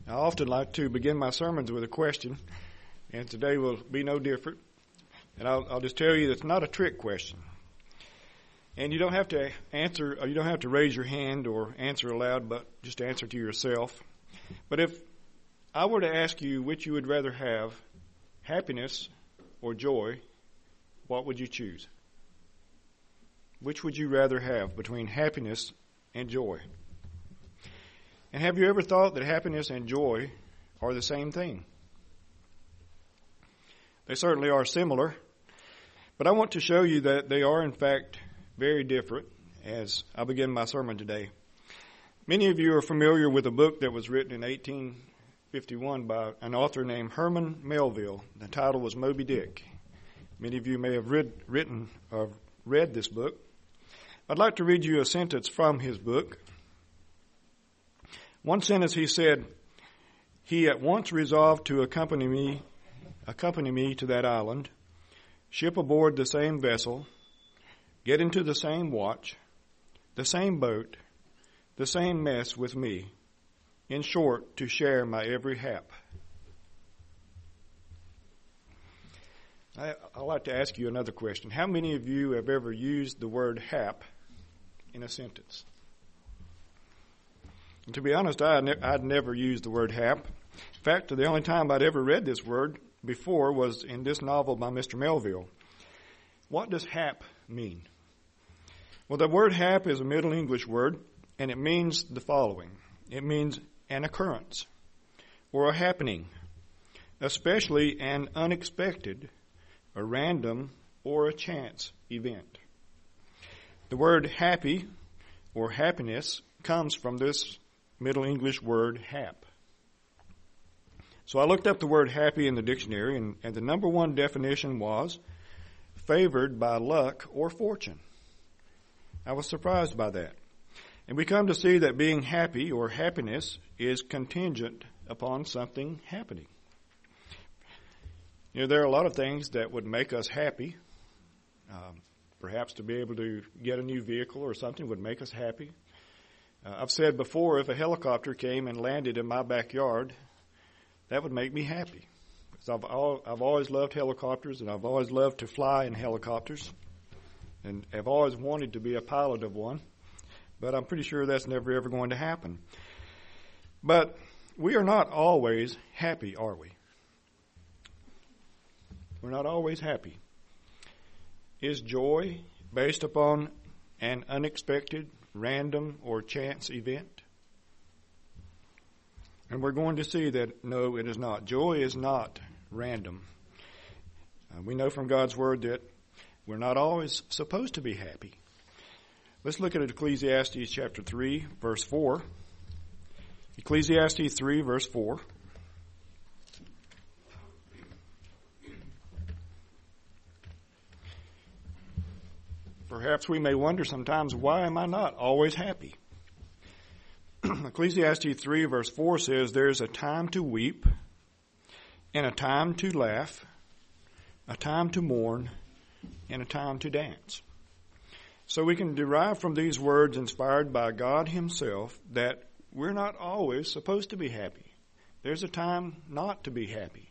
I often like to begin my sermons with a question, and today will be no different. And I'll just tell you, it's not a trick question. And you don't have to answer, or you don't have to raise your hand or answer aloud, but just answer to yourself. But if I were to ask you which you would rather have, happiness or joy, what would you choose? Which would you rather have between happiness and joy? And have you ever thought that happiness and joy are the same thing? They certainly are similar, but I want to show you that they are in fact very different as I begin my sermon today. Many of you are familiar with a book that was written in 1851 by an author named Herman Melville. The title was Moby Dick. Many of you may have read this book. I'd like to read you a sentence from his book. One sentence he said, "He at once resolved to accompany me to that island, ship aboard the same vessel, get into the same watch, the same boat, the same mess with me, in short, to share my every hap." I'd like to ask you another question. How many of you have ever used the word hap in a sentence? And to be honest, I'd never used the word hap. In fact, the only time I'd ever read this word before was in this novel by Mr. Melville. What does hap mean? Well, the word hap is a Middle English word, and it means the following. It means an occurrence or a happening, especially an unexpected, a random, or a chance event. The word happy or happiness comes from this Middle English word hap. So I looked up the word happy in the dictionary, and the number one definition was favored by luck or fortune. I was surprised by that. And we come to see that being happy or happiness is contingent upon something happening. You know, there are a lot of things that would make us happy. Perhaps to be able to get a new vehicle or something would make us happy. I've said before, if a helicopter came and landed in my backyard, that would make me happy. Because I've always loved helicopters, and I've always loved to fly in helicopters, and I've always wanted to be a pilot of one. But I'm pretty sure that's never ever going to happen. But we are not always happy, are we? We're not always happy. Is joy based upon an unexpected, random, or chance event? And we're going to see that no, it is not. Joy is not random. We know from God's Word that we're not always supposed to be happy. Let's look at Ecclesiastes chapter 3, verse 4. Ecclesiastes 3, verse 4. Perhaps we may wonder sometimes, why am I not always happy? Ecclesiastes 3 verse 4 says, "There's a time to weep, and a time to laugh, a time to mourn, and a time to dance." So we can derive from these words inspired by God Himself that we're not always supposed to be happy. There's a time not to be happy.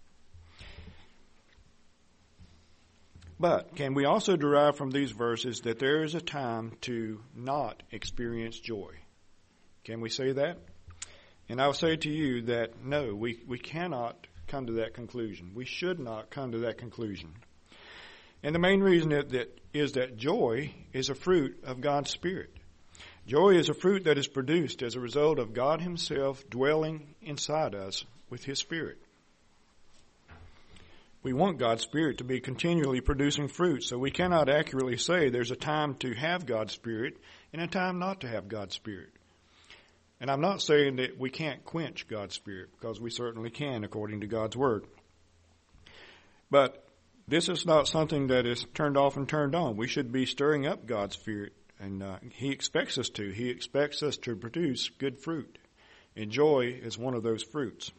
But can we also derive from these verses that there is a time to not experience joy? Can we say that? And I'll say to you that no, we cannot come to that conclusion. We should not come to that conclusion. And the main reason is that joy is a fruit of God's Spirit. Joy is a fruit that is produced as a result of God Himself dwelling inside us with His Spirit. We want God's Spirit to be continually producing fruit, so we cannot accurately say there's a time to have God's Spirit and a time not to have God's Spirit. And I'm not saying that we can't quench God's Spirit, because we certainly can according to God's Word. But this is not something that is turned off and turned on. We should be stirring up God's Spirit, and He expects us to. He expects us to produce good fruit, and joy is one of those fruits.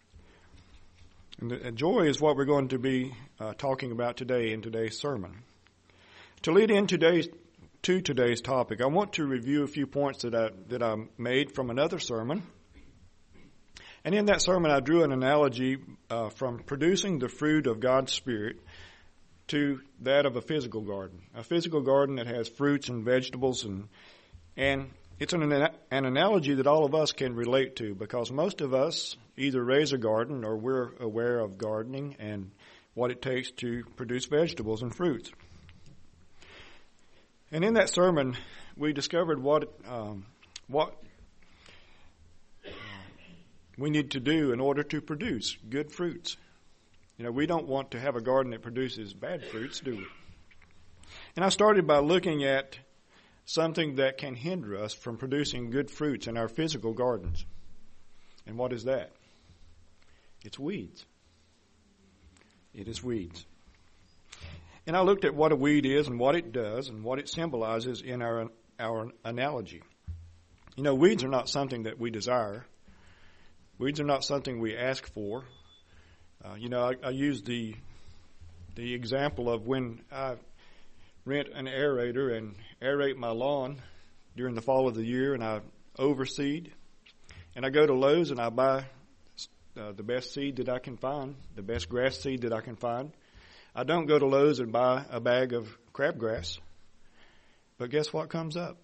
And joy is what we're going to be talking about today in today's sermon. To lead in today's topic, I want to review a few points that I made from another sermon. And in that sermon, I drew an analogy from producing the fruit of God's Spirit to that of a physical garden. A physical garden that has fruits and vegetables, and it's an analogy that all of us can relate to, because most of us either raise a garden or we're aware of gardening and what it takes to produce vegetables and fruits. And in that sermon, we discovered what we need to do in order to produce good fruits. You know, we don't want to have a garden that produces bad fruits, do we? And I started by looking at something that can hinder us from producing good fruits in our physical gardens. And what is that? It's weeds. It is weeds. And I looked at what a weed is and what it does and what it symbolizes in our analogy. You know, weeds are not something that we desire. Weeds are not something we ask for. I use the example of when I rent an aerator and aerate my lawn during the fall of the year, and I overseed. And I go to Lowe's and I buy the best seed that I can find, the best grass seed that I can find. I don't go to Lowe's and buy a bag of crabgrass. But guess what comes up?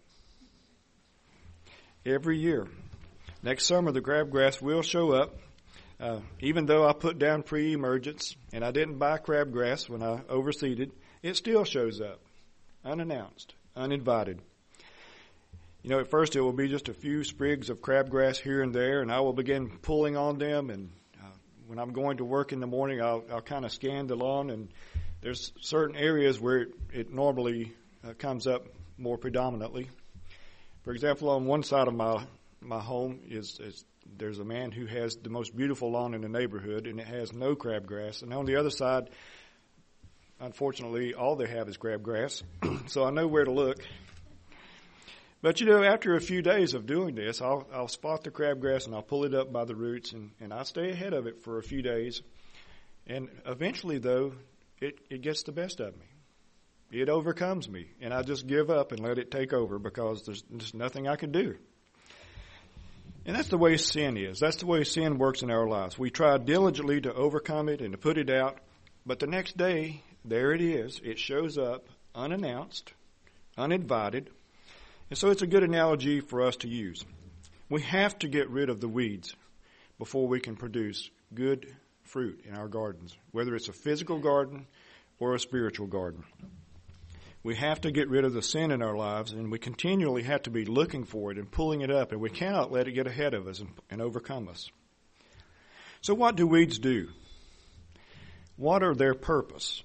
Every year. Next summer, the crabgrass will show up. Even though I put down pre-emergence and I didn't buy crabgrass when I overseeded, it still shows up, unannounced, uninvited. You know, at first it will be just a few sprigs of crabgrass here and there, and I will begin pulling on them. And when I'm going to work in the morning, I'll kind of scan the lawn, and there's certain areas where it normally comes up more predominantly. For example, on one side of my home there's a man who has the most beautiful lawn in the neighborhood, and it has no crabgrass. And on the other side, unfortunately, all they have is crabgrass. So I know where to look. But, you know, after a few days of doing this, I'll spot the crabgrass and I'll pull it up by the roots, and I stay ahead of it for a few days. And eventually, though, it gets the best of me. It overcomes me, and I just give up and let it take over because there's just nothing I can do. And that's the way sin is. That's the way sin works in our lives. We try diligently to overcome it and to put it out, but the next day, there it is. It shows up unannounced, uninvited. And so it's a good analogy for us to use. We have to get rid of the weeds before we can produce good fruit in our gardens, whether it's a physical garden or a spiritual garden. We have to get rid of the sin in our lives, and we continually have to be looking for it and pulling it up, and we cannot let it get ahead of us and overcome us. So what do weeds do? What are their purpose?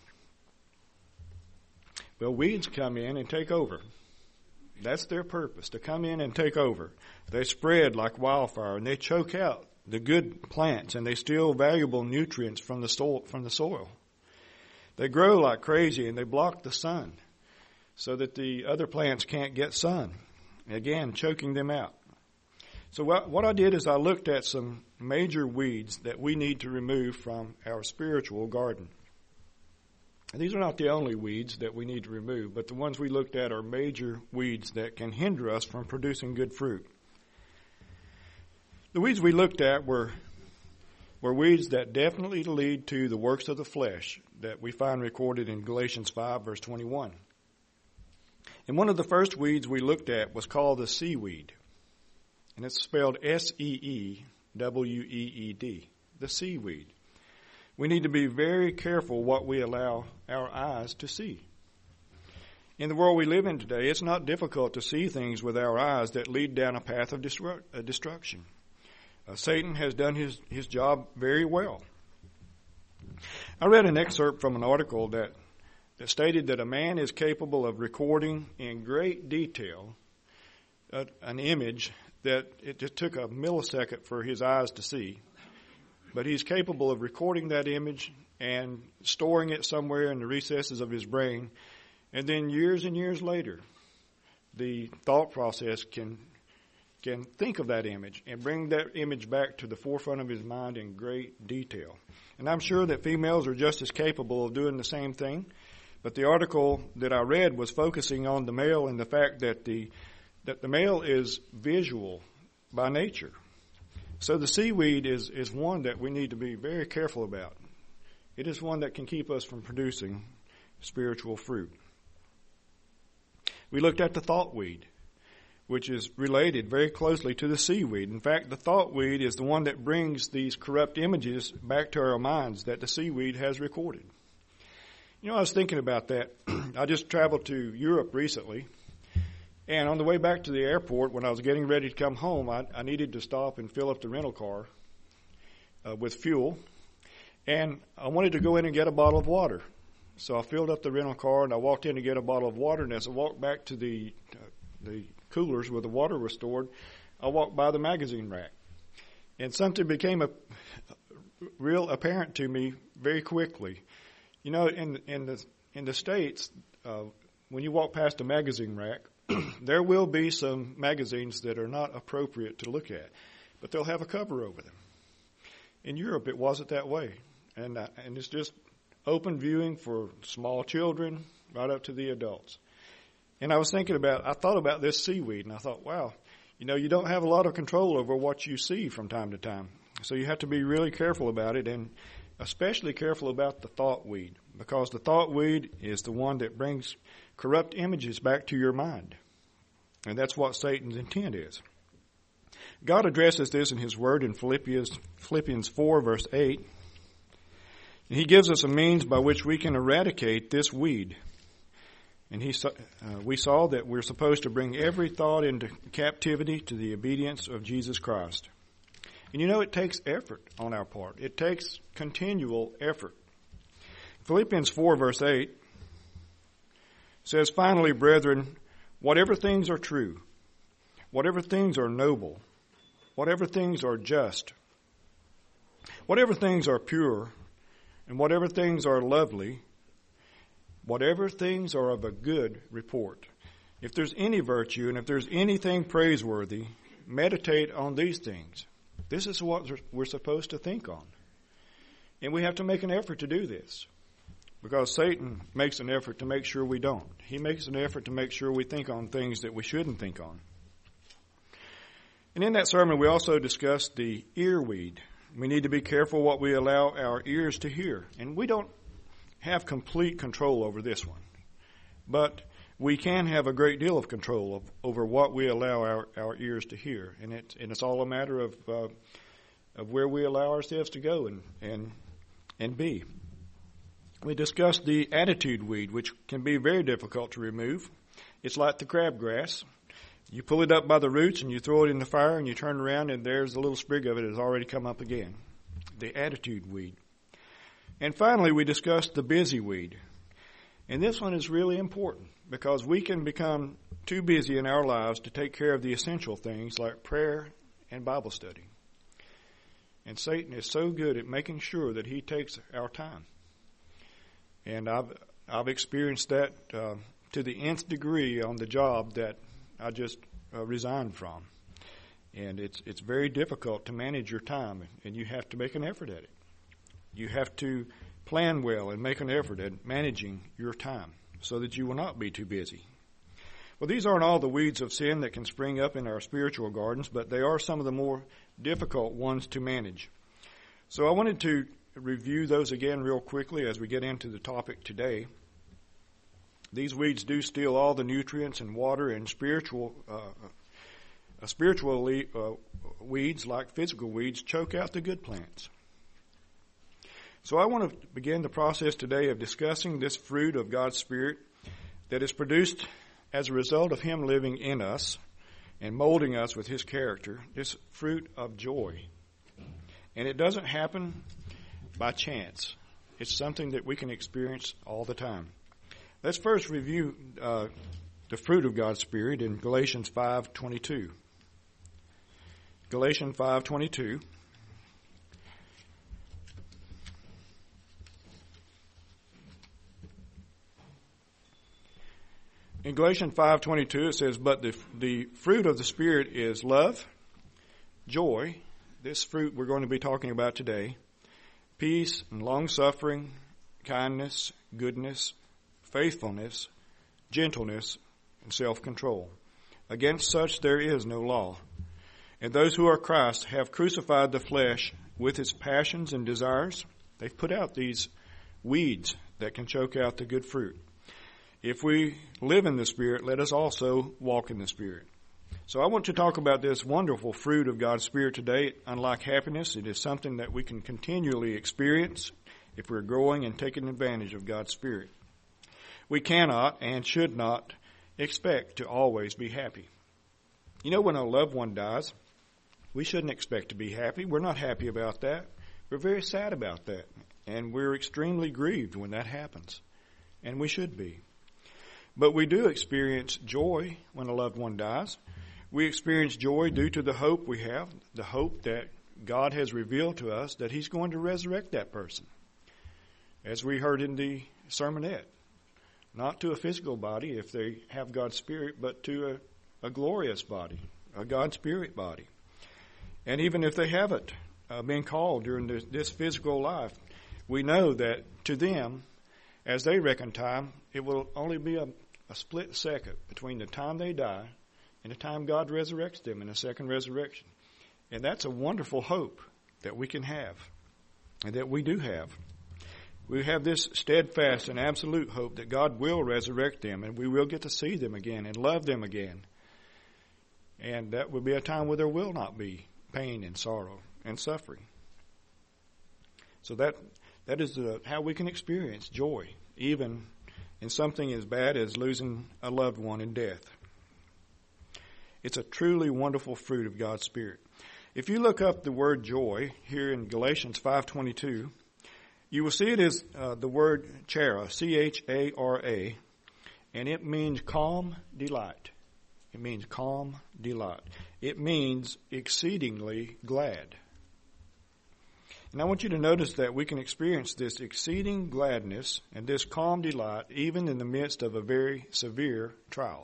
Well, weeds come in and take over. That's their purpose, to come in and take over. They spread like wildfire, and they choke out the good plants, and they steal valuable nutrients from the soil. They grow like crazy, and they block the sun so that the other plants can't get sun, again, choking them out. So what I did is I looked at some major weeds that we need to remove from our spiritual garden. And these are not the only weeds that we need to remove, but the ones we looked at are major weeds that can hinder us from producing good fruit. The weeds we looked at were weeds that definitely lead to the works of the flesh that we find recorded in Galatians 5, verse 21. And one of the first weeds we looked at was called the seaweed. And it's spelled S-E-E-W-E-E-D, the seaweed. We need to be very careful what we allow our eyes to see. In the world we live in today, it's not difficult to see things with our eyes that lead down a path of destruction. Satan has done his job very well. I read an excerpt from an article that stated that a man is capable of recording in great detail an image that it just took a millisecond for his eyes to see. But he's capable of recording that image and storing it somewhere in the recesses of his brain. And then years and years later, the thought process can think of that image and bring that image back to the forefront of his mind in great detail. And I'm sure that females are just as capable of doing the same thing. But the article that I read was focusing on the male and the fact that the male is visual by nature. So the seaweed is one that we need to be very careful about. It is one that can keep us from producing spiritual fruit. We looked at the thought weed, which is related very closely to the seaweed. In fact, the thought weed is the one that brings these corrupt images back to our minds that the seaweed has recorded. You know, I was thinking about that. I just traveled to Europe recently, and on the way back to the airport, when I was getting ready to come home, I needed to stop and fill up the rental car with fuel, and I wanted to go in and get a bottle of water. So I filled up the rental car, and I walked in to get a bottle of water, and as I walked back to the coolers where the water was stored, I walked by the magazine rack. And something became real apparent to me very quickly. You know, in the States, when you walk past a magazine rack, there will be some magazines that are not appropriate to look at, but they'll have a cover over them. In Europe, it wasn't that way, and it's just open viewing for small children right up to the adults. And I thought about this seaweed, and I thought, wow, you know, you don't have a lot of control over what you see from time to time. So you have to be really careful about it, and especially careful about the thought weed, because the thought weed is the one that brings corrupt images back to your mind. And that's what Satan's intent is. God addresses this in His Word in Philippians 4, verse 8. And He gives us a means by which we can eradicate this weed. And we saw that we're supposed to bring every thought into captivity to the obedience of Jesus Christ. And you know, it takes effort on our part. It takes continual effort. Philippians 4, verse 8 says, "Finally, brethren, whatever things are true, whatever things are noble, whatever things are just, whatever things are pure, and whatever things are lovely, whatever things are of a good report. If there's any virtue and if there's anything praiseworthy, meditate on these things." This is what we're supposed to think on. And we have to make an effort to do this, because Satan makes an effort to make sure we don't. He makes an effort to make sure we think on things that we shouldn't think on. And in that sermon, we also discussed the earweed. We need to be careful what we allow our ears to hear. And we don't have complete control over this one. But we can have a great deal of control over what we allow our ears to hear. And it's all a matter of where we allow ourselves to go and be. We discussed the attitude weed, which can be very difficult to remove. It's like the crabgrass. You pull it up by the roots and you throw it in the fire and you turn around and there's a little sprig of it that has already come up again. The attitude weed. And finally, we discussed the busy weed. And this one is really important because we can become too busy in our lives to take care of the essential things like prayer and Bible study. And Satan is so good at making sure that he takes our time. And I've experienced that to the nth degree on the job that I just resigned from. And it's very difficult to manage your time, and you have to make an effort at it. You have to plan well and make an effort at managing your time so that you will not be too busy. Well, these aren't all the weeds of sin that can spring up in our spiritual gardens, but they are some of the more difficult ones to manage. So I wanted to review those again real quickly as we get into the topic today. These weeds do steal all the nutrients and water, and spiritual weeds, like physical weeds, choke out the good plants. So I want to begin the process today of discussing this fruit of God's Spirit that is produced as a result of Him living in us and molding us with His character, this fruit of joy. And it doesn't happen by chance. It's something that we can experience all the time. Let's first review the fruit of God's Spirit in Galatians 5:22. Galatians 5:22. In Galatians 5:22 it says, "But the fruit of the Spirit is love, joy," this fruit we're going to be talking about today, "peace and long-suffering, kindness, goodness, faithfulness, gentleness, and self-control. Against such there is no law. And those who are Christ have crucified the flesh with its passions and desires. They've put out these weeds that can choke out the good fruit. If we live in the Spirit, let us also walk in the Spirit. So I want to talk about this wonderful fruit of God's Spirit today. Unlike happiness, it is something that we can continually experience if we're growing and taking advantage of God's Spirit. We cannot and should not expect to always be happy. You know, when a loved one dies, we shouldn't expect to be happy. We're not happy about that. We're very sad about that. And we're extremely grieved when that happens. And we should be. But we do experience joy when a loved one dies. We experience joy due to the hope we have, the hope that God has revealed to us that He's going to resurrect that person. As we heard in the sermonette, not to a physical body if they have God's Spirit, but to a glorious body, a God Spirit body. And even if they haven't been called during this physical life, we know that to them, as they reckon time, it will only be a split second between the time they die and the time God resurrects them in a second resurrection. And that's a wonderful hope that we can have and that we do have. We have this steadfast and absolute hope that God will resurrect them and we will get to see them again and love them again. And that will be a time where there will not be pain and sorrow and suffering. So that is how we can experience joy, even in something as bad as losing a loved one in death. It's a truly wonderful fruit of God's Spirit. If you look up the word joy here in Galatians 5:22, you will see it is the word chara, C-H-A-R-A, and it means calm delight. It means calm delight. It means exceedingly glad. And I want you to notice that we can experience this exceeding gladness and this calm delight even in the midst of a very severe trial.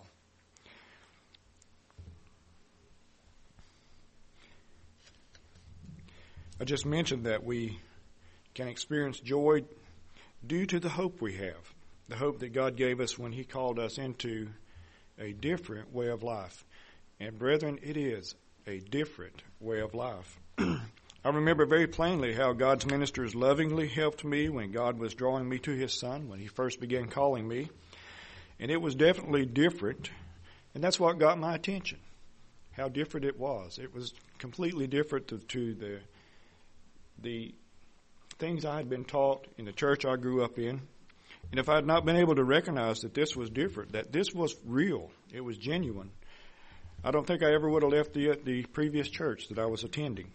I just mentioned that we can experience joy due to the hope we have, the hope that God gave us when He called us into a different way of life. And brethren, it is a different way of life. I remember very plainly how God's ministers lovingly helped me when God was drawing me to His Son, when He first began calling me. And it was definitely different, and that's what got my attention, how different it was. It was completely different to the things I had been taught in the church I grew up in. And if I had not been able to recognize that this was different, that this was real, it was genuine, I don't think I ever would have left the previous church that I was attending.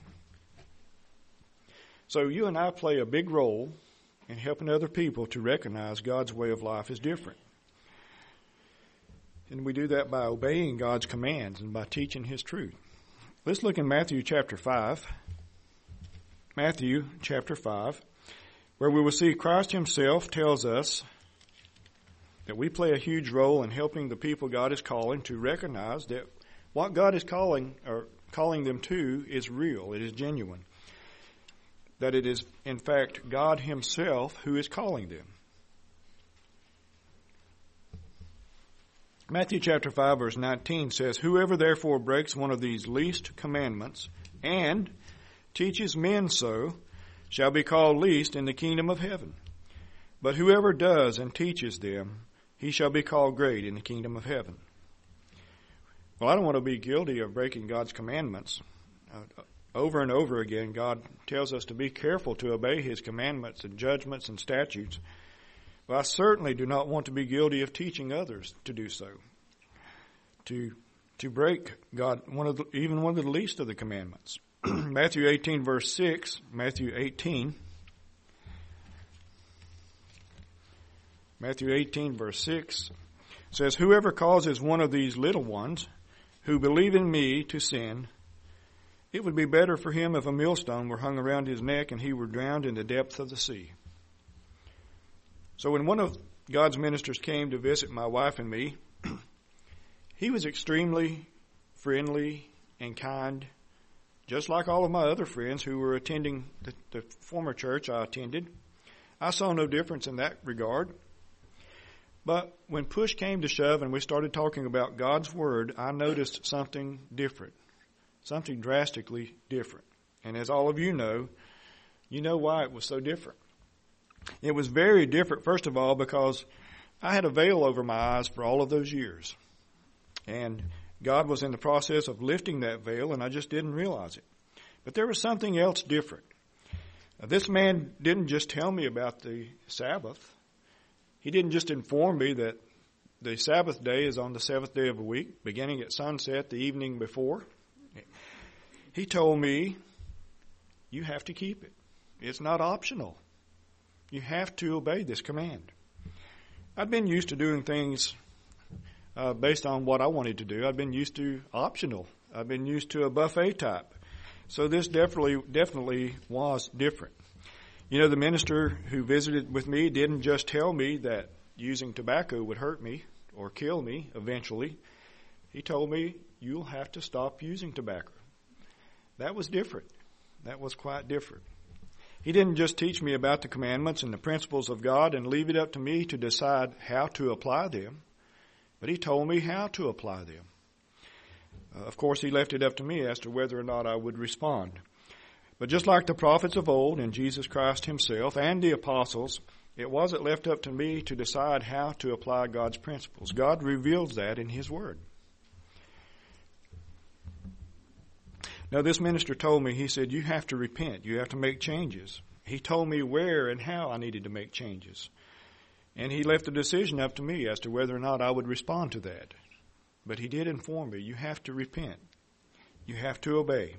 So you and I play a big role in helping other people to recognize God's way of life is different. And we do that by obeying God's commands and by teaching His truth. Let's look in Matthew chapter 5. Matthew chapter 5, where we will see Christ Himself tells us that we play a huge role in helping the people God is calling to recognize that what God is calling them to is real, it is genuine. That it is, in fact, God Himself who is calling them. Matthew chapter 5, verse 19 says, "Whoever therefore breaks one of these least commandments and teaches men so shall be called least in the kingdom of heaven. But whoever does and teaches them, he shall be called great in the kingdom of heaven." Well, I don't want to be guilty of breaking God's commandments. Over and over again, God tells us to be careful to obey His commandments and judgments and statutes. But I certainly do not want to be guilty of teaching others to do so, to break God, even one of the least of the commandments. Matthew 18, verse 6, Matthew 18, verse 6 says, "Whoever causes one of these little ones who believe in me to sin, it would be better for him if a millstone were hung around his neck and he were drowned in the depth of the sea." So when one of God's ministers came to visit my wife and me, he was extremely friendly and kind, just like all of my other friends who were attending the former church I attended. I saw no difference in that regard. But when push came to shove and we started talking about God's Word, I noticed something different. something drastically different. And as all of you know why it was so different. It was very different, first of all, because I had a veil over my eyes for all of those years. And God was in the process of lifting that veil, and I just didn't realize it. But there was something else different. This man didn't just tell me about the Sabbath. He didn't just inform me that the Sabbath day is on the seventh day of the week, beginning at sunset the evening before. He told me, you have to keep it. It's not optional. You have to obey this command. I'd been used to doing things based on what I wanted to do. I'd been used to optional. I've been used to a buffet type. So this definitely was different. You know, the minister who visited with me didn't just tell me that using tobacco would hurt me or kill me eventually. He told me, you'll have to stop using tobacco. That was different. That was quite different. He didn't just teach me about the commandments and the principles of God and leave it up to me to decide how to apply them, but he told me how to apply them. Of course, he left it up to me as to whether or not I would respond. But just like the prophets of old and Jesus Christ himself and the apostles, it wasn't left up to me to decide how to apply God's principles. God reveals that in his word. Now, this minister told me, he said, you have to repent. You have to make changes. He told me where and how I needed to make changes. And he left the decision up to me as to whether or not I would respond to that. But he did inform me, you have to repent. You have to obey.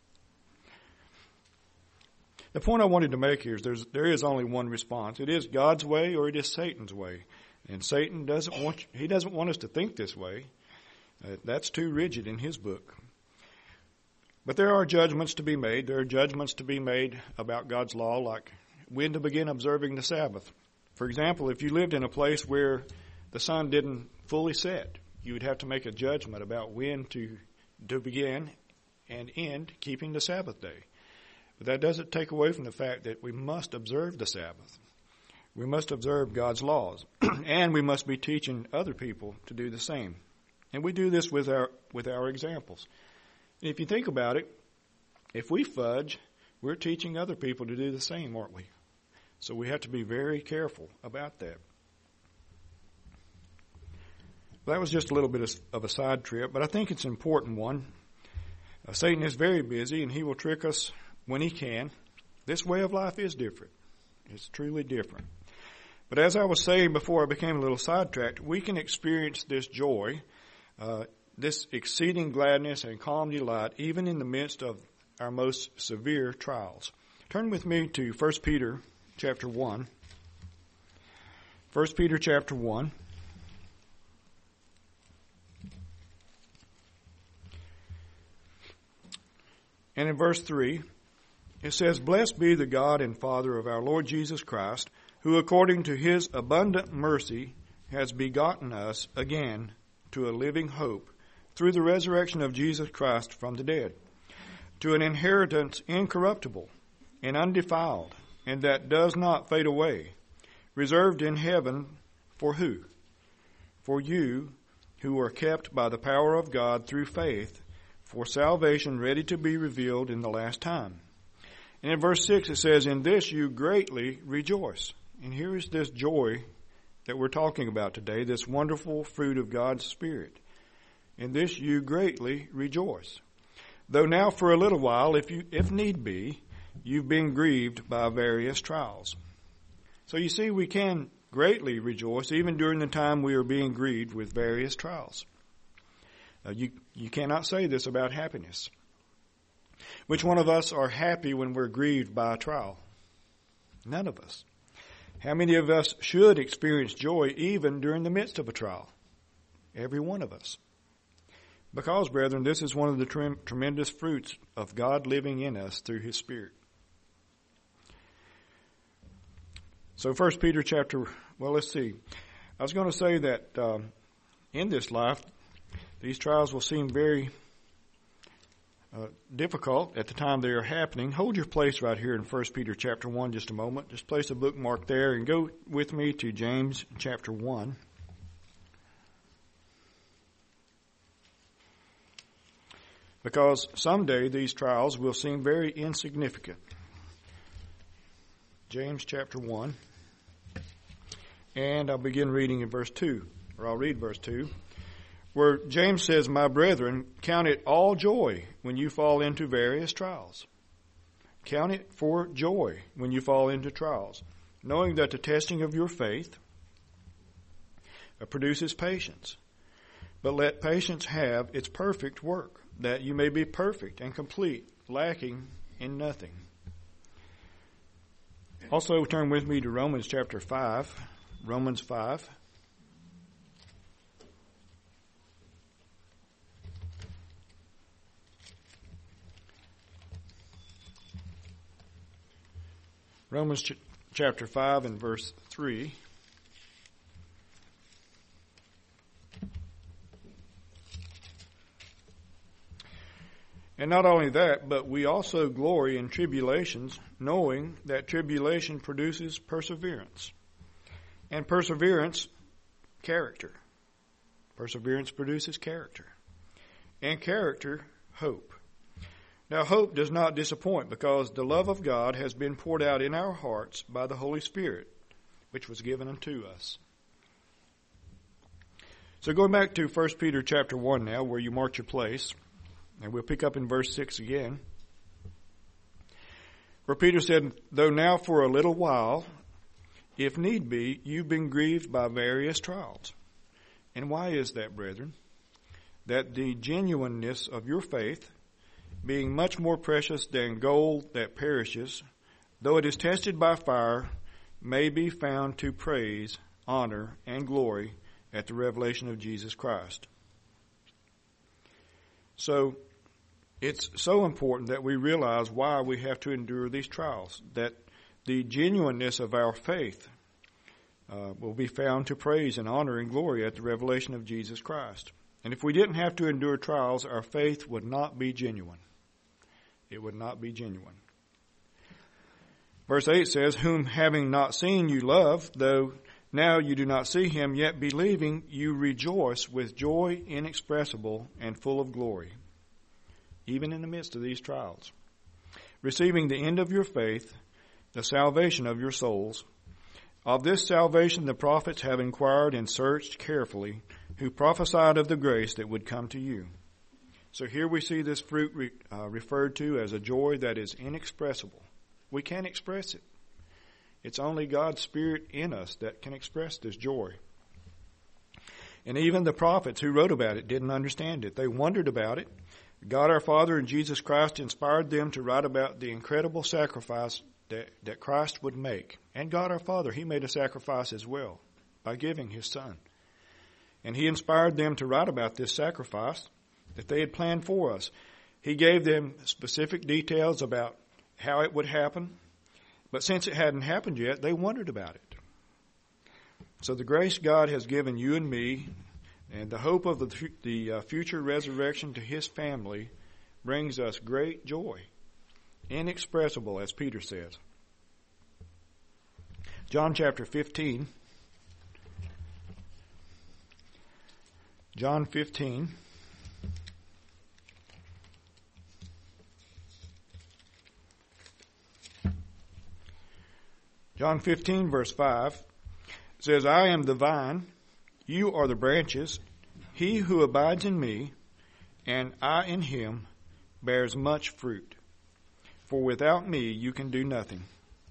The point I wanted to make here is there is only one response. It is God's way or it is Satan's way. And Satan doesn't want us to think this way. That's too rigid in his book. But there are judgments to be made. There are judgments to be made about God's law, like when to begin observing the Sabbath. For example, if you lived in a place where the sun didn't fully set, you would have to make a judgment about when to begin and end keeping the Sabbath day. But that doesn't take away from the fact that we must observe the Sabbath. We must observe God's laws, and we must be teaching other people to do the same. And we do this with our examples. And if you think about it, if we fudge, we're teaching other people to do the same, aren't we? So we have to be very careful about that. That was just a little bit of a side trip, but I think it's an important one. Satan is very busy, and he will trick us when he can. This way of life is different. It's truly different. But as I was saying before I became a little sidetracked, we can experience this joy, this exceeding gladness and calm delight, even in the midst of our most severe trials. Turn with me to 1 Peter chapter 1. 1 Peter chapter 1. And in verse 3, it says, Blessed be the God and Father of our Lord Jesus Christ, who according to his abundant mercy has begotten us again to a living hope through the resurrection of Jesus Christ from the dead, to an inheritance incorruptible and undefiled, and that does not fade away, reserved in heaven for who? For you who are kept by the power of God through faith, for salvation ready to be revealed in the last time. And in verse 6 it says, In this you greatly rejoice. And here is this joy that we're talking about today, this wonderful fruit of God's Spirit. In this you greatly rejoice. Though now for a little while, if need be, you've been grieved by various trials. So you see, we can greatly rejoice even during the time we are being grieved with various trials. You cannot say this about happiness. Which one of us are happy when we're grieved by a trial? None of us. How many of us should experience joy even during the midst of a trial? Every one of us. Because, brethren, this is one of the tremendous fruits of God living in us through his Spirit. So 1 Peter chapter, let's see. I was going to say that in this life, these trials will seem very difficult at the time they are happening. Hold your place right here in 1 Peter chapter 1 just a moment. Just place a bookmark there and go with me to James chapter 1. because someday these trials will seem very insignificant. James chapter 1, and I'll begin reading in verse 2, or I'll read verse 2, where James says, "My brethren, count it all joy when you fall into various trials." Count it for joy when you fall into trials, knowing that the testing of your faith produces patience. But let patience have its perfect work, that you may be perfect and complete, lacking in nothing. Also turn with me to Romans chapter 5, Romans 5. Romans chapter 5 and verse 3. And not only that, but we also glory in tribulations, knowing that tribulation produces perseverance. And perseverance, character. Perseverance produces character. And character, hope. Now, hope does not disappoint, because the love of God has been poured out in our hearts by the Holy Spirit, which was given unto us. So going back to 1 Peter chapter 1 now, where you marked your place, and we'll pick up in verse 6 again, where Peter said, "Though now for a little while, if need be, you've been grieved by various trials." And why is that, brethren? "That the genuineness of your faith, being much more precious than gold that perishes, though it is tested by fire, may be found to praise, honor, and glory at the revelation of Jesus Christ." So, it's so important that we realize why we have to endure these trials, that the genuineness of our faith will be found to praise and honor and glory at the revelation of Jesus Christ. And if we didn't have to endure trials, our faith would not be genuine. It would not be genuine. Verse 8 says, "Whom having not seen you love, though now you do not see him, yet believing you rejoice with joy inexpressible and full of glory, even in the midst of these trials, receiving the end of your faith, the salvation of your souls. Of this salvation the prophets have inquired and searched carefully, who prophesied of the grace that would come to you." So here we see this fruit referred to as a joy that is inexpressible. We can't express it. It's only God's Spirit in us that can express this joy. And even the prophets who wrote about it didn't understand it. They wondered about it. God our Father and Jesus Christ inspired them to write about the incredible sacrifice that Christ would make. And God our Father, He made a sacrifice as well by giving His Son. And He inspired them to write about this sacrifice that they had planned for us. He gave them specific details about how it would happen, but since it hadn't happened yet, they wondered about it. So the grace God has given you and me, and the hope of the future resurrection to His family, brings us great joy, inexpressible, as Peter says. John chapter 15. John 15. John 15, verse 5 says, "I am the vine, you are the branches. He who abides in me, and I in him, bears much fruit. For without me you can do nothing."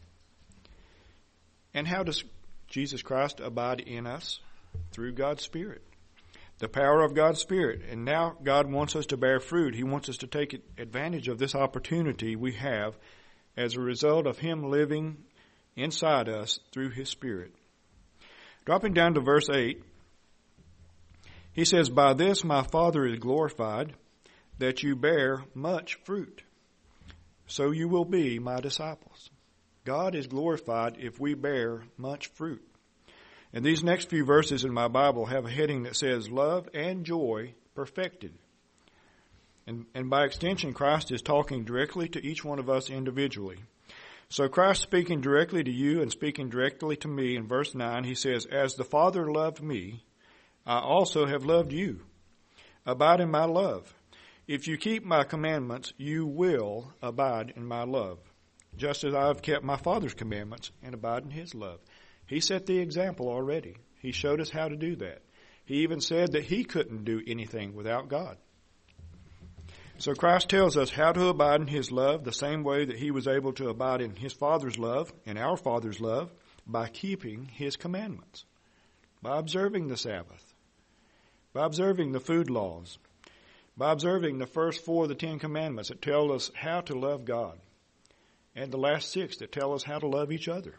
And how does Jesus Christ abide in us? Through God's Spirit. The power of God's Spirit. And now God wants us to bear fruit. He wants us to take advantage of this opportunity we have as a result of Him living inside us through His Spirit. Dropping down to verse 8, He says, "By this my Father is glorified, that you bear much fruit. So you will be my disciples." God is glorified if we bear much fruit. And these next few verses in my Bible have a heading that says, "Love and joy perfected." And by extension, Christ is talking directly to each one of us individually. So Christ speaking directly to you and speaking directly to me in verse 9, He says, "As the Father loved me, I also have loved you. Abide in my love. if you keep my commandments, you will abide in my love, just as I have kept my Father's commandments and abide in his love. He set the example already. He showed us how to do that. He even said that he couldn't do anything without God. So Christ tells us how to abide in his love the same way that he was able to abide in his Father's love and our Father's love, by keeping his commandments, by observing the Sabbath, by observing the food laws, by observing the first 4 of the 10 commandments that tell us how to love God, and the last 6 that tell us how to love each other.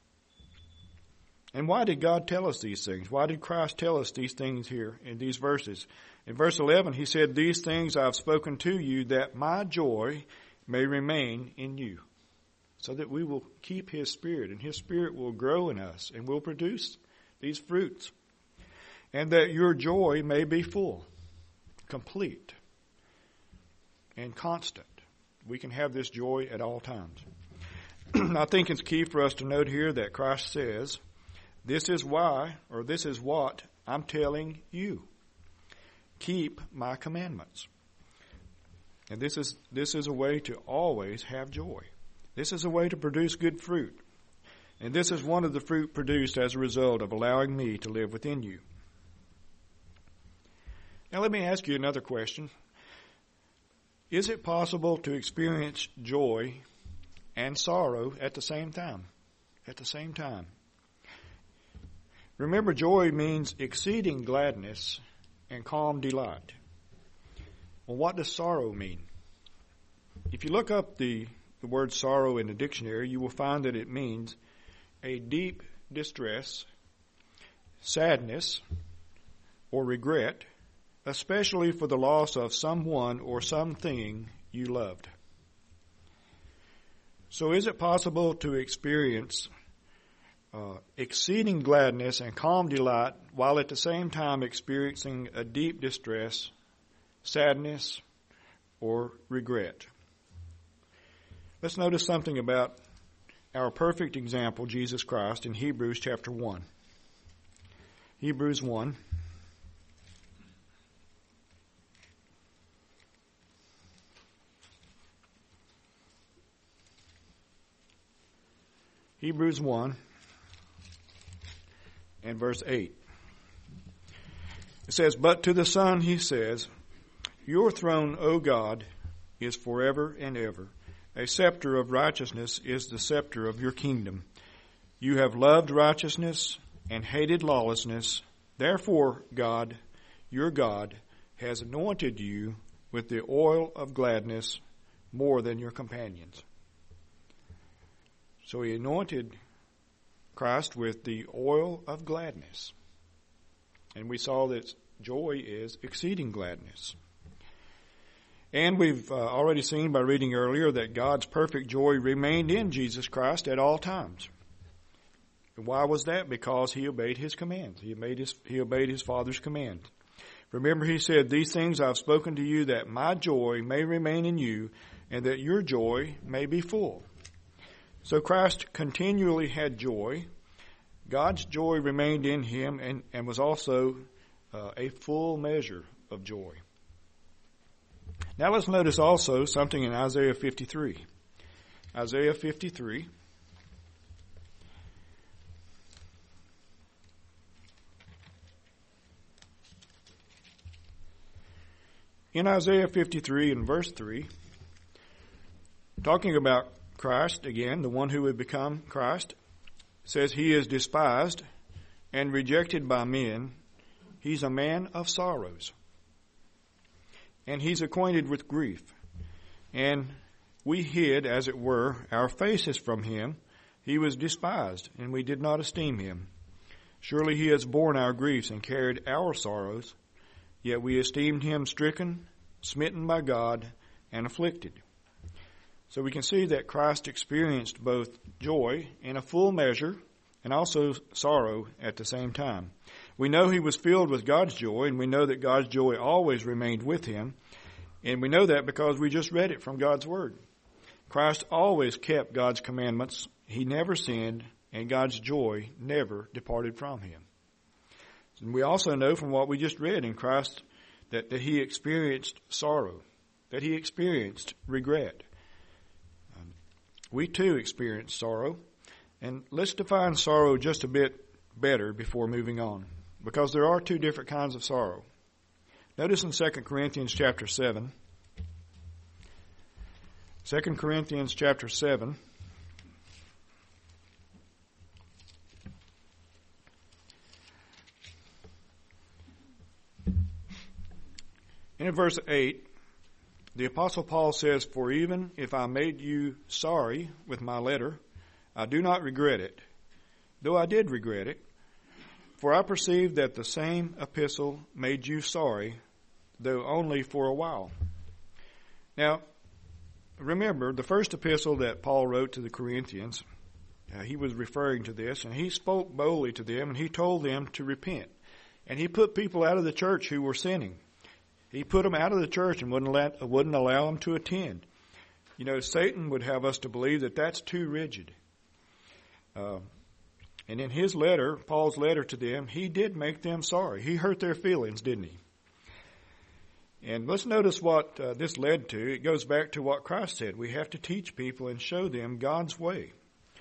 And why did God tell us these things? Why did Christ tell us these things here in these verses? In verse 11, he said, "These things I have spoken to you, that my joy may remain in you," so that we will keep his Spirit, and his Spirit will grow in us and will produce these fruits, and that your joy may be full, complete, and constant. We can have this joy at all times. I think it's key for us to note here that Christ says, this is why, or this is what I'm telling you. Keep my commandments. And this is a way to always have joy. This is a way to produce good fruit. And this is one of the fruit produced as a result of allowing me to live within you. Now let me ask you another question. Is it possible to experience joy and sorrow at the same time? At the same time. Remember, joy means exceeding gladness and calm delight. Well, what does sorrow mean? If you look up the word sorrow in the dictionary, you will find that it means a deep distress, sadness, or regret, especially for the loss of someone or something you loved. So is it possible to experience exceeding gladness and calm delight while at the same time experiencing a deep distress, sadness, or regret? Let's notice something about our perfect example, Jesus Christ, in Hebrews chapter 1. Hebrews 1. Hebrews 1 and verse 8. It says, "But to the Son he says, Your throne, O God, is forever and ever. A scepter of righteousness is the scepter of your kingdom. You have loved righteousness and hated lawlessness. Therefore, God, your God, has anointed you with the oil of gladness more than your companions." So he anointed Christ with the oil of gladness. And we saw that joy is exceeding gladness. And we've already seen by reading earlier that God's perfect joy remained in Jesus Christ at all times. And why was that? Because he obeyed his commands. He obeyed his Father's command. Remember, he said, "These things I've spoken to you, that my joy may remain in you, and that your joy may be full." So Christ continually had joy. God's joy remained in him and was also a full measure of joy. Now let's notice also something in Isaiah 53. Isaiah 53. In Isaiah 53 and verse 3, talking about Christ, again, the one who would become Christ, says he is despised and rejected by men. He's a man of sorrows, and he's acquainted with grief. And we hid, as it were, our faces from him. He was despised, and we did not esteem him. Surely he has borne our griefs and carried our sorrows, yet we esteemed him stricken, smitten by God, and afflicted. So we can see that Christ experienced both joy in a full measure and also sorrow at the same time. We know he was filled with God's joy, and we know that God's joy always remained with him. And we know that because we just read it from God's Word. Christ always kept God's commandments. He never sinned, and God's joy never departed from him. And we also know from what we just read in Christ that he experienced sorrow. that he experienced regret. We too experience sorrow. And let's define sorrow just a bit better before moving on, because there are two different kinds of sorrow. Notice in 2 Corinthians chapter 7. 2 Corinthians chapter 7. And in verse 8, the Apostle Paul says, "For even if I made you sorry with my letter, I do not regret it, though I did regret it. For I perceive that the same epistle made you sorry, though only for a while." Now, remember, the first epistle that Paul wrote to the Corinthians, he was referring to this, and he spoke boldly to them, and he told them to repent. And he put people out of the church who were sinning. He put them out of the church and wouldn't allow them to attend. You know, Satan would have us to believe that that's too rigid. And in his letter, Paul's letter to them, he did make them sorry. He hurt their feelings, didn't he? And let's notice what this led to. It goes back to what Christ said. We have to teach people and show them God's way.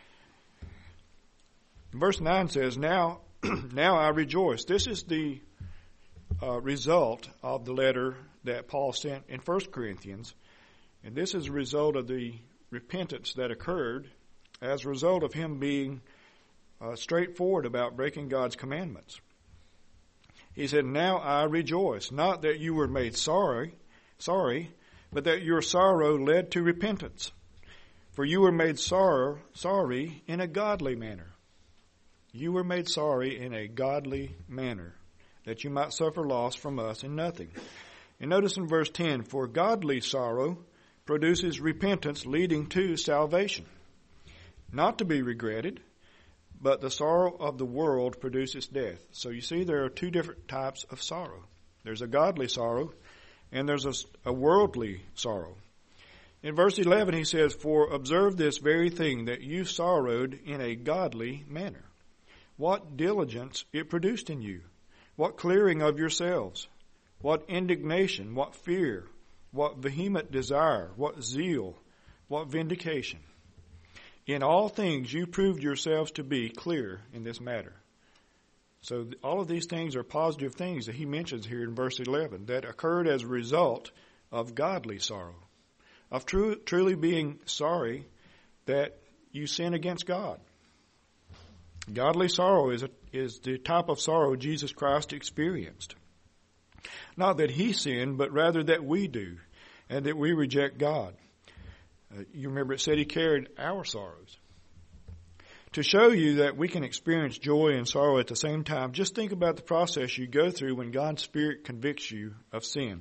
Verse 9 says, Now I rejoice. This is the result of the letter that Paul sent in 1 Corinthians. And this is a result of the repentance that occurred as a result of him being straightforward about breaking God's commandments. He said, Now I rejoice, not that you were made sorry, but that your sorrow led to repentance. For you were made sorry in a godly manner. You were made sorry in a godly manner, that you might suffer loss from us in nothing. And notice in verse 10, For godly sorrow produces repentance leading to salvation, not to be regretted, but the sorrow of the world produces death. So you see there are two different types of sorrow. There's a godly sorrow, and there's a worldly sorrow. In verse 11 he says, For observe this very thing, that you sorrowed in a godly manner. What diligence it produced in you. What clearing of yourselves, what indignation, what fear, what vehement desire, what zeal, what vindication. In all things you proved yourselves to be clear in this matter. So all of these things are positive things that he mentions here in verse 11 that occurred as a result of godly sorrow, of truly being sorry that you sin against God. Godly sorrow is the type of sorrow Jesus Christ experienced. Not that he sinned, but rather that we do, and that we reject God. You remember it said he carried our sorrows. To show you that we can experience joy and sorrow at the same time, just think about the process you go through when God's Spirit convicts you of sin.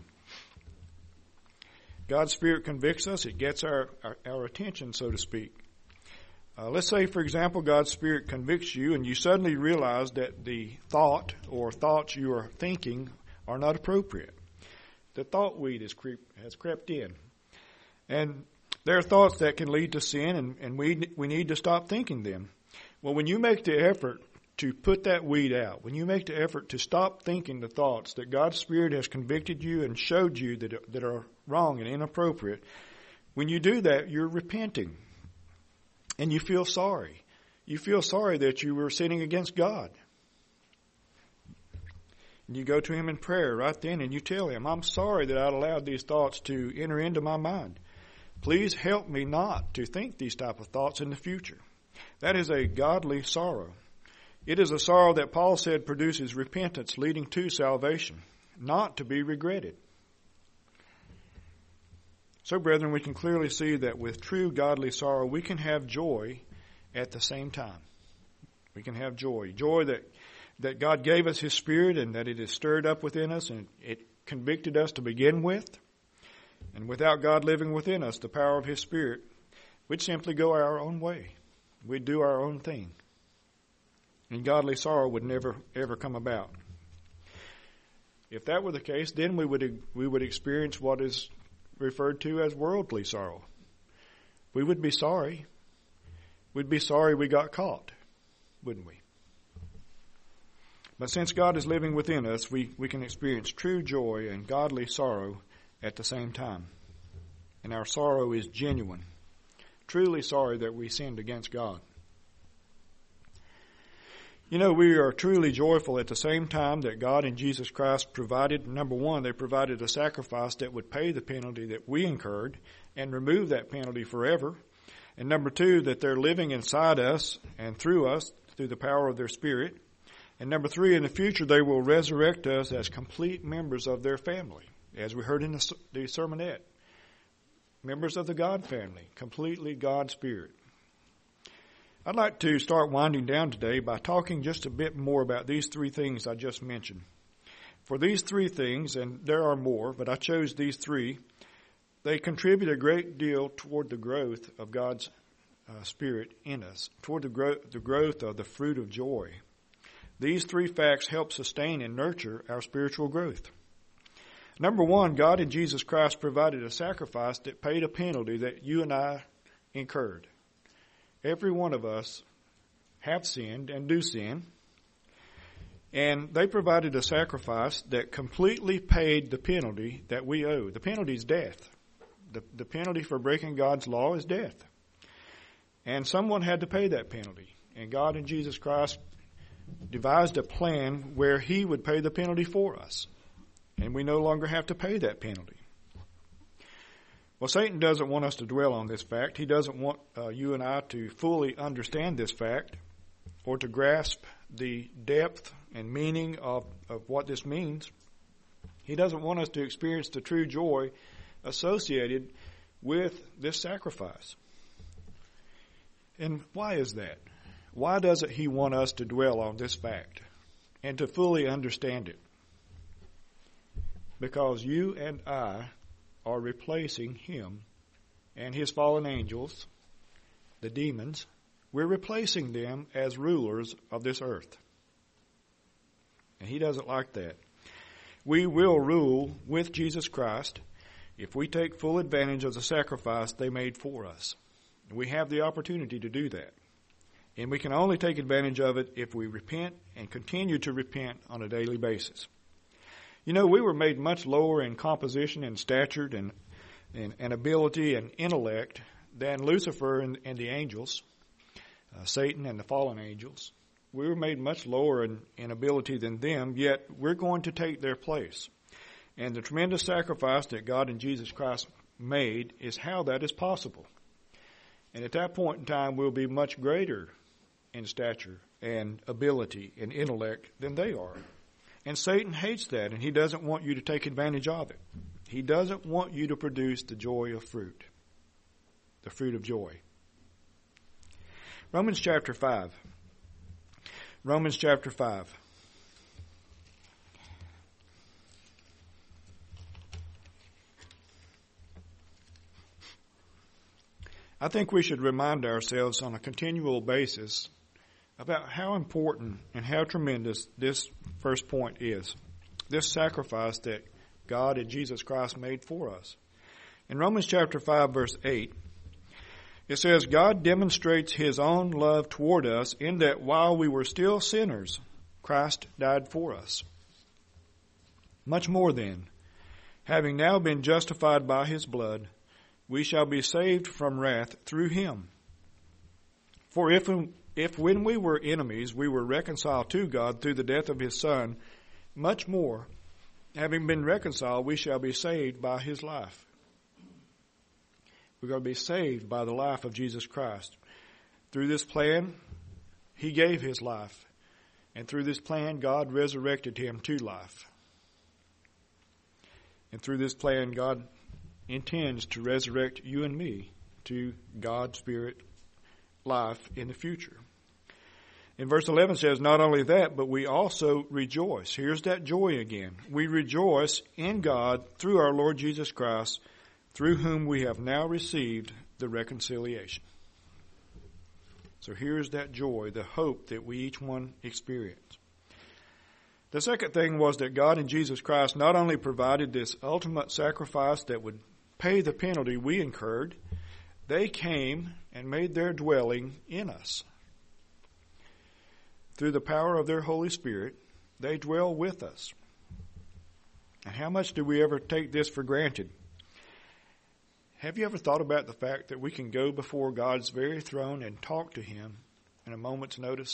God's Spirit convicts us. It gets our attention, so to speak. Let's say, for example, God's Spirit convicts you and you suddenly realize that the thought or thoughts you are thinking are not appropriate. The thought weed has crept in. And there are thoughts that can lead to sin, and we need to stop thinking them. Well, when you make the effort to put that weed out, when you make the effort to stop thinking the thoughts that God's Spirit has convicted you and showed you that are wrong and inappropriate, when you do that, you're repenting. And you feel sorry. You feel sorry that you were sinning against God. And you go to him in prayer right then and you tell him, I'm sorry that I allowed these thoughts to enter into my mind. Please help me not to think these type of thoughts in the future. That is a godly sorrow. It is a sorrow that Paul said produces repentance leading to salvation, not to be regretted. So, brethren, we can clearly see that with true godly sorrow, we can have joy at the same time. We can have joy. Joy that God gave us his Spirit and that it is stirred up within us and it convicted us to begin with. And without God living within us, the power of his Spirit, we'd simply go our own way. We'd do our own thing. And godly sorrow would never, ever come about. If that were the case, then we would experience what is referred to as worldly sorrow. We would be sorry. We'd be sorry we got caught, wouldn't we? But since God is living within us, we can experience true joy and godly sorrow at the same time. and our sorrow is genuine. Truly sorry that we sinned against God. You know, we are truly joyful at the same time that God and Jesus Christ provided, number one, they provided a sacrifice that would pay the penalty that we incurred and remove that penalty forever. And number two, that they're living inside us and through us through the power of their Spirit. And number three, in the future, they will resurrect us as complete members of their family, as we heard in the sermonette. Members of the God family, completely God's Spirit. I'd like to start winding down today by talking just a bit more about these three things I just mentioned. For these three things, and there are more, but I chose these three, they contribute a great deal toward the growth of God's Spirit in us, toward the growth of the fruit of joy. These three facts help sustain and nurture our spiritual growth. Number one, God in Jesus Christ provided a sacrifice that paid a penalty that you and I incurred. Every one of us have sinned and do sin. And they provided a sacrifice that completely paid the penalty that we owe. The penalty is death. The penalty for breaking God's law is death. And someone had to pay that penalty. And God in Jesus Christ devised a plan where He would pay the penalty for us. And we no longer have to pay that penalty. Well, Satan doesn't want us to dwell on this fact. He doesn't want you and I to fully understand this fact or to grasp the depth and meaning of what this means. He doesn't want us to experience the true joy associated with this sacrifice. And why is that? Why doesn't he want us to dwell on this fact and to fully understand it? Because you and I are replacing him and his fallen angels, the demons. We're replacing them as rulers of this earth. And he doesn't like that. We will rule with Jesus Christ if we take full advantage of the sacrifice they made for us. We have the opportunity to do that. And we can only take advantage of it if we repent and continue to repent on a daily basis. You know, we were made much lower in composition and stature and ability and intellect than Lucifer and the angels, Satan and the fallen angels. We were made much lower in ability than them, yet we're going to take their place. And the tremendous sacrifice that God and Jesus Christ made is how that is possible. And at that point in time, we'll be much greater in stature and ability and intellect than they are. And Satan hates that, and he doesn't want you to take advantage of it. He doesn't want you to produce the joy of fruit, the fruit of joy. Romans chapter 5. Romans chapter 5. I think we should remind ourselves on a continual basis about how important and how tremendous this first point is. This sacrifice that God and Jesus Christ made for us. In Romans chapter 5 verse 8, it says, God demonstrates his own love toward us in that while we were still sinners, Christ died for us. Much more then, having now been justified by his blood, we shall be saved from wrath through him. For if when we were enemies, we were reconciled to God through the death of his Son, much more, having been reconciled, we shall be saved by his life. We're going to be saved by the life of Jesus Christ. Through this plan, he gave his life. And through this plan, God resurrected him to life. And through this plan, God intends to resurrect you and me to God's Spirit life in the future. In verse 11 says, not only that, but we also rejoice. Here's that joy again. We rejoice in God through our Lord Jesus Christ, through whom we have now received the reconciliation. So here's that joy, the hope that we each one experience. The second thing was that God in Jesus Christ not only provided this ultimate sacrifice that would pay the penalty we incurred, they came and made their dwelling in us. Through the power of their Holy Spirit, they dwell with us. And how much do we ever take this for granted? Have you ever thought about the fact that we can go before God's very throne and talk to Him in a moment's notice?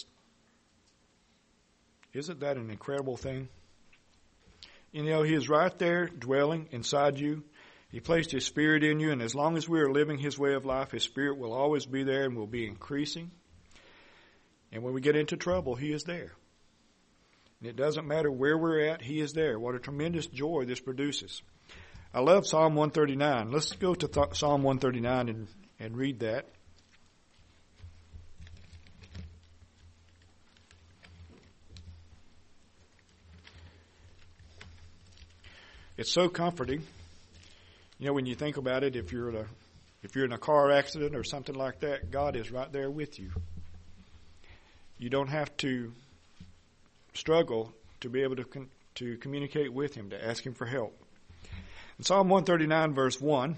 Isn't that an incredible thing? You know, He is right there dwelling inside you. He placed His Spirit in you, and as long as we are living His way of life, His Spirit will always be there and will be increasing. And when we get into trouble, He is there. And it doesn't matter where we're at, He is there. What a tremendous joy this produces. I love Psalm 139. Let's go to Psalm 139 and read that. It's so comforting. You know, when you think about it, if you're in a car accident or something like that, God is right there with you. You don't have to struggle to be able to communicate with Him, to ask Him for help. In Psalm 139, verse 1,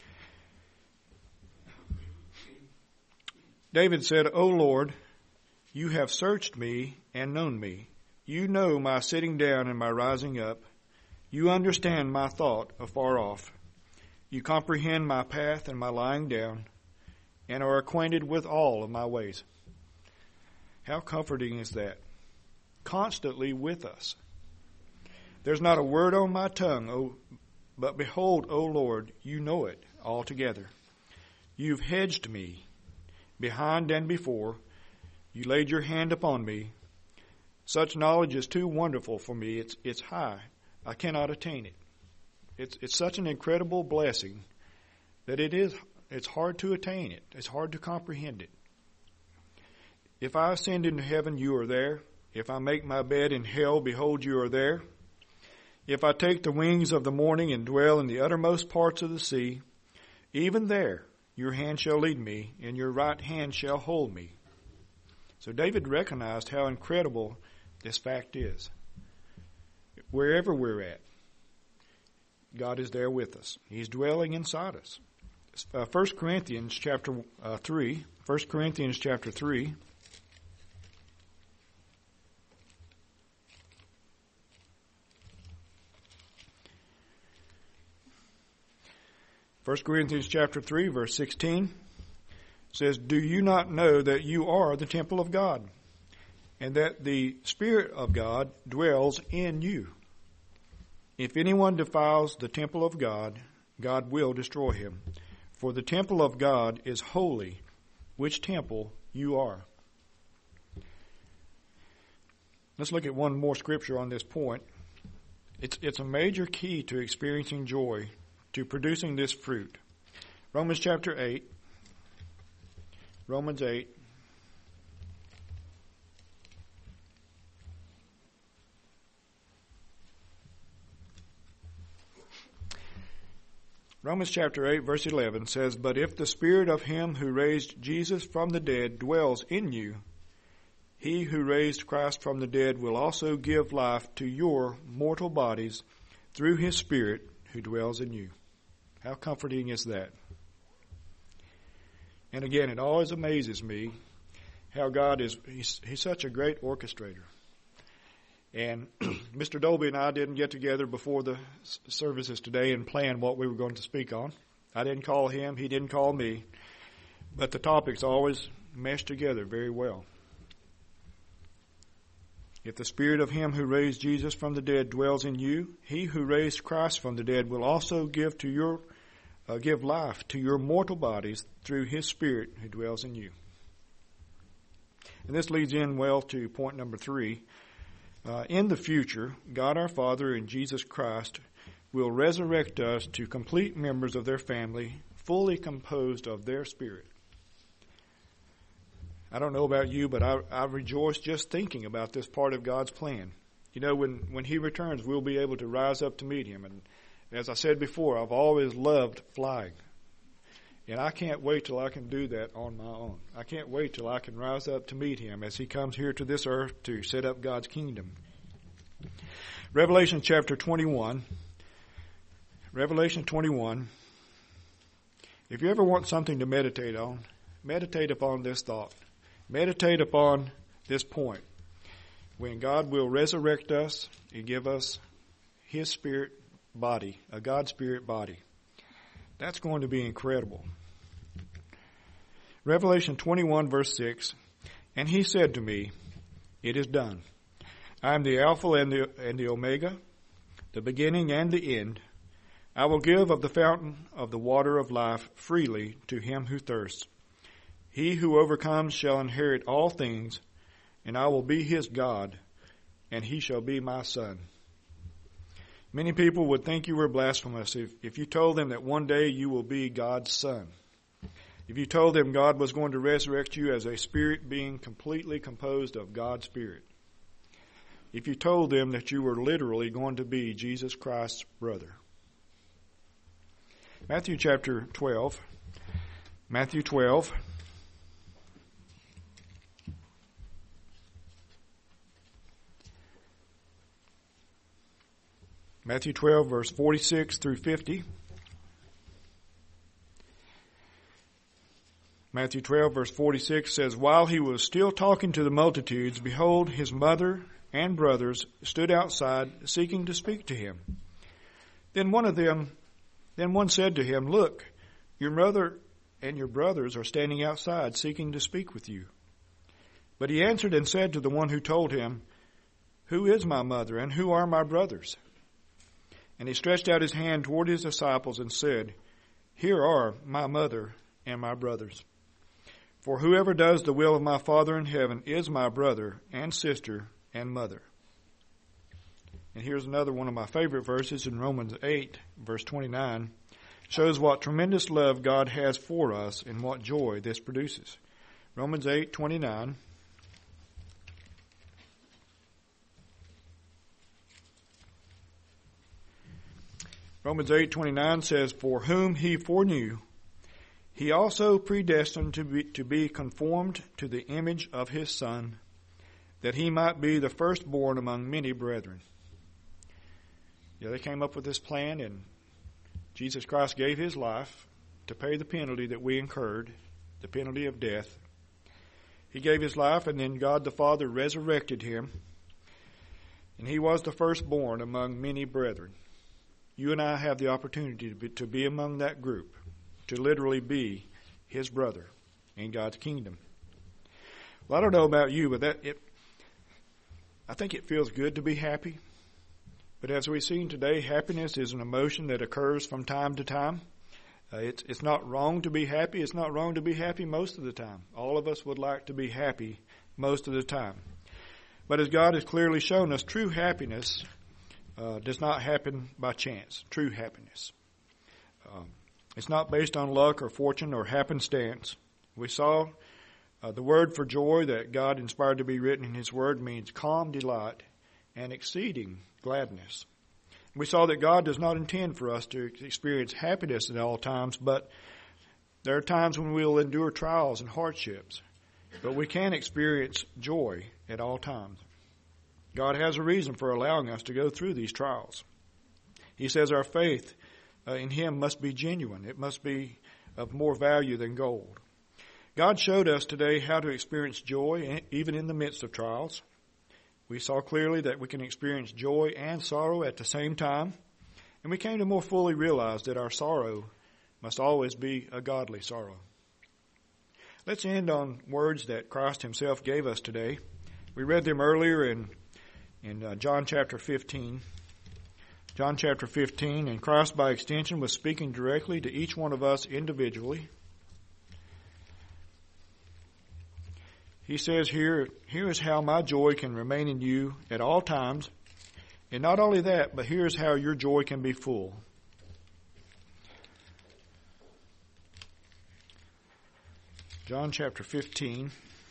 David said, O Lord, you have searched me and known me. You know my sitting down and my rising up. You understand my thought afar off. You comprehend my path and my lying down, and are acquainted with all of my ways. How comforting is that? Constantly with us. There's not a word on my tongue, but behold, O Lord, you know it altogether. You've hedged me behind and before. You laid your hand upon me. Such knowledge is too wonderful for me. It's high. I cannot attain it. It's such an incredible blessing that it's hard to attain it. It's hard to comprehend it. If I ascend into heaven, you are there. If I make my bed in hell, behold, you are there. If I take the wings of the morning and dwell in the uttermost parts of the sea, even there your hand shall lead me, and your right hand shall hold me. So David recognized how incredible this fact is. Wherever we're at, God is there with us. He's dwelling inside us. 1 Corinthians chapter 3. 1 Corinthians chapter 3. 1 Corinthians chapter 3, verse 16 says, Do you not know that you are the temple of God, and that the Spirit of God dwells in you? If anyone defiles the temple of God, God will destroy him. For the temple of God is holy, which temple you are. Let's look at one more scripture on this point. It's a major key to experiencing joy, to producing this fruit. Romans chapter 8. Romans 8. Romans chapter 8, verse 11 says, But if the Spirit of Him who raised Jesus from the dead dwells in you, He who raised Christ from the dead will also give life to your mortal bodies through His Spirit who dwells in you. How comforting is that? And again, it always amazes me how God He's such a great orchestrator. And Mr. Dolby and I didn't get together before the services today and plan what we were going to speak on. I didn't call him, he didn't call me, but the topics always mesh together very well. If the Spirit of Him who raised Jesus from the dead dwells in you, He who raised Christ from the dead will also give life to your mortal bodies through His Spirit who dwells in you. And this leads in well to point number 3. In the future, God our Father and Jesus Christ will resurrect us to complete members of their family, fully composed of their Spirit. I don't know about you, but I rejoice just thinking about this part of God's plan. You know, when He returns, we'll be able to rise up to meet Him. And as I said before, I've always loved flying. And I can't wait till I can do that on my own. I can't wait till I can rise up to meet Him as He comes here to this earth to set up God's kingdom. Revelation chapter 21. Revelation 21. If you ever want something to meditate on, meditate upon this thought. Meditate upon this point. When God will resurrect us and give us His spirit body, a God spirit body. That's going to be incredible. Revelation 21, verse 6, and he said to me, it is done. I am the Alpha and the Omega, the beginning and the end. I will give of the fountain of the water of life freely to him who thirsts. He who overcomes shall inherit all things, and I will be his God, and he shall be my son. Many people would think you were blasphemous if you told them that one day you will be God's son. If you told them God was going to resurrect you as a spirit being completely composed of God's Spirit. If you told them that you were literally going to be Jesus Christ's brother. Matthew chapter 12. Matthew 12. Matthew 12, verse 46 through 50. Matthew 12, verse 46 says, while he was still talking to the multitudes, behold, his mother and brothers stood outside, seeking to speak to him. Then one said to him, look, your mother and your brothers are standing outside, seeking to speak with you. But he answered and said to the one who told him, who is my mother, and who are my brothers? And he stretched out his hand toward his disciples and said, here are my mother and my brothers. For whoever does the will of my Father in heaven is my brother and sister and mother. And here's another one of my favorite verses in Romans 8, verse 29. Shows what tremendous love God has for us and what joy this produces. Romans 8, 29. Romans 8:29 says, for whom he foreknew, he also predestined to be conformed to the image of his Son, that he might be the firstborn among many brethren. Yeah, they came up with this plan, and Jesus Christ gave his life to pay the penalty that we incurred, the penalty of death. He gave his life, and then God the Father resurrected him, and he was the firstborn among many brethren. You and I have the opportunity to be among that group, to literally be his brother in God's kingdom. Well, I don't know about you, but I think it feels good to be happy. But as we've seen today, happiness is an emotion that occurs from time to time. It's not wrong to be happy. It's not wrong to be happy most of the time. All of us would like to be happy most of the time. But as God has clearly shown us, true happiness does not happen by chance. True happiness. It's not based on luck or fortune or happenstance. We saw the word for joy that God inspired to be written in his word means calm delight and exceeding gladness. We saw that God does not intend for us to experience happiness at all times, but there are times when we will endure trials and hardships. But we can experience joy at all times. God has a reason for allowing us to go through these trials. He says our faith in him must be genuine. It must be of more value than gold. God showed us today how to experience joy even in the midst of trials. We saw clearly that we can experience joy and sorrow at the same time. And we came to more fully realize that our sorrow must always be a godly sorrow. Let's end on words that Christ himself gave us today. We read them earlier in John chapter 15. John chapter 15, and Christ by extension was speaking directly to each one of us individually. He says here is how my joy can remain in you at all times. And not only that, but here's how your joy can be full. John chapter 15.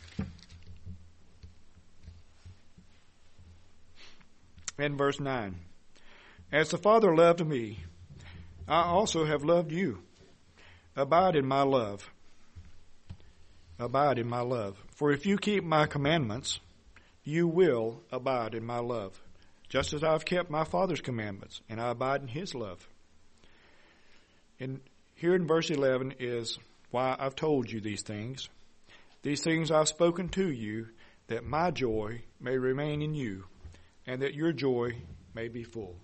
And verse 9. As the Father loved me, I also have loved you. Abide in my love. Abide in my love. For if you keep my commandments, you will abide in my love, just as I've kept my Father's commandments, and I abide in his love. And here in verse 11 is why I've told you these things. These things I've spoken to you, that my joy may remain in you, and that your joy may be full.